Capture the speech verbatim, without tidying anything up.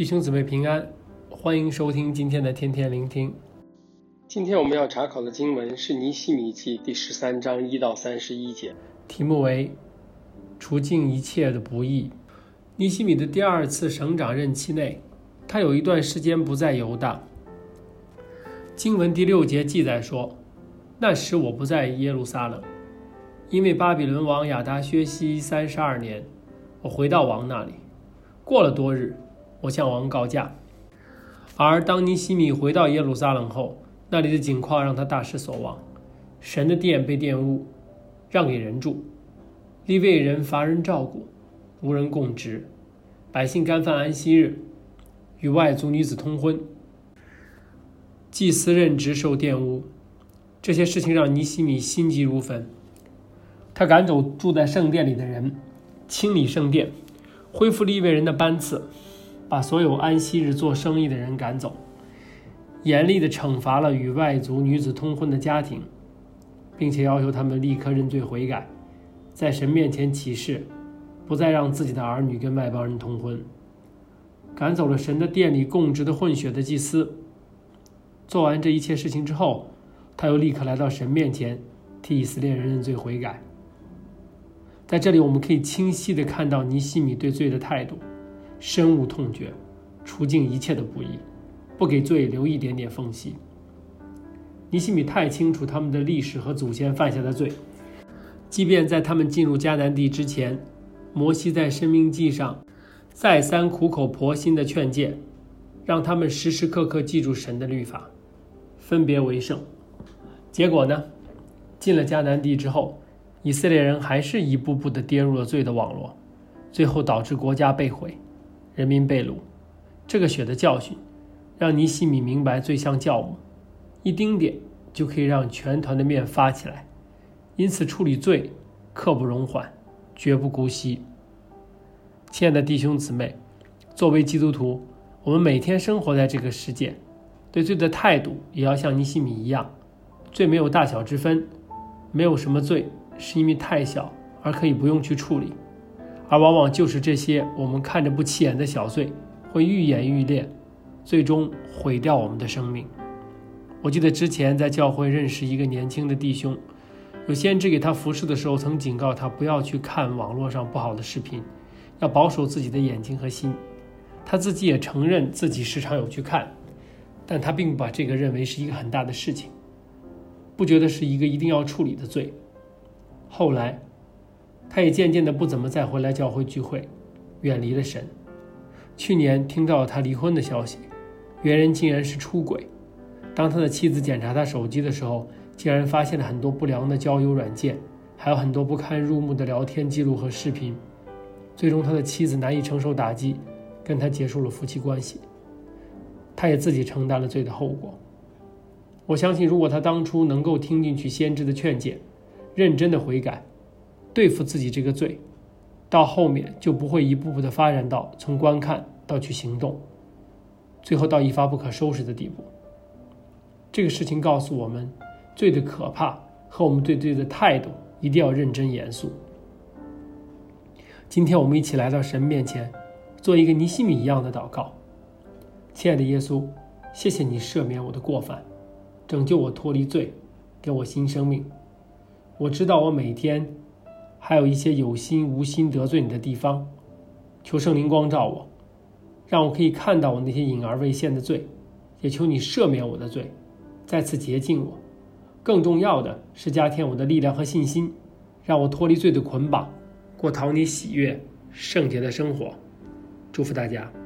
弟兄姊妹平安，欢迎收听今天的天天聆听。今天我们要查考的经文是尼希米记第十三章一到三十一节，题目为除尽一切的不义。尼希米的第二次省长任期内，他有一段时间不在犹大。经文第六节记载说，那时我不在耶路撒冷，因为巴比伦王亚达薛西三十二年，我回到王那里。过了多日，我向王告假。而当尼希米回到耶路撒冷后，那里的景况让他大失所望。神的殿被玷污，让给人住，利未人乏人照顾，无人供职，百姓干犯安息日，与外族女子通婚，祭司任职受玷污。这些事情让尼希米心急如焚。他赶走住在圣殿里的人，清理圣殿，恢复利未人的班次，把所有安息日做生意的人赶走，严厉地惩罚了与外族女子通婚的家庭，并且要求他们立刻认罪悔改，在神面前起誓，不再让自己的儿女跟外邦人通婚。赶走了神的殿里供职的混血的祭司。做完这一切事情之后，他又立刻来到神面前，替以色列人认罪悔改。在这里我们可以清晰地看到尼希米对罪的态度，深恶痛绝，除尽一切的不义，不给罪留一点点缝隙。尼希米太清楚他们的历史和祖先犯下的罪，即便在他们进入迦南地之前，摩西在申命记上再三苦口婆心的劝诫，让他们时时刻刻记住神的律法，分别为圣。结果呢，进了迦南地之后，以色列人还是一步步地跌入了罪的网络，最后导致国家被毁，人民被掳。这个血的教训让尼希米明白罪像酵母，一丁点就可以让全团的面发起来，因此处理罪刻不容缓，绝不姑息。亲爱的弟兄姊妹，作为基督徒，我们每天生活在这个世界，对罪的态度也要像尼希米一样。罪没有大小之分，没有什么罪是因为太小而可以不用去处理，而往往就是这些我们看着不起眼的小罪会愈演愈烈，最终毁掉我们的生命。我记得之前在教会认识一个年轻的弟兄，有先知给他服侍的时候曾警告他不要去看网络上不好的视频，要保守自己的眼睛和心。他自己也承认自己时常有去看，但他并不把这个认为是一个很大的事情，不觉得是一个一定要处理的罪。后来他也渐渐的不怎么再回来教会聚会，远离了神。去年听到了他离婚的消息，原人竟然是出轨。当他的妻子检查他手机的时候，竟然发现了很多不良的交友软件，还有很多不堪入目的聊天记录和视频。最终他的妻子难以承受打击，跟他结束了夫妻关系。他也自己承担了罪的后果。我相信如果他当初能够听进去先知的劝诫，认真的悔改，对付自己这个罪，到后面就不会一步步的发展到从观看到去行动，最后到一发不可收拾的地步。这个事情告诉我们，罪的可怕和我们对罪的态度一定要认真严肃。今天我们一起来到神面前，做一个尼希米一样的祷告。亲爱的耶稣，谢谢你赦免我的过犯，拯救我脱离罪，给我新生命。我知道我每天还有一些有心无心得罪你的地方，求圣灵光照我，让我可以看到我那些隐而未现的罪，也求你赦免我的罪，再次洁净我。更重要的是加添我的力量和信心，让我脱离罪的捆绑，过讨你喜悦圣洁的生活。祝福大家。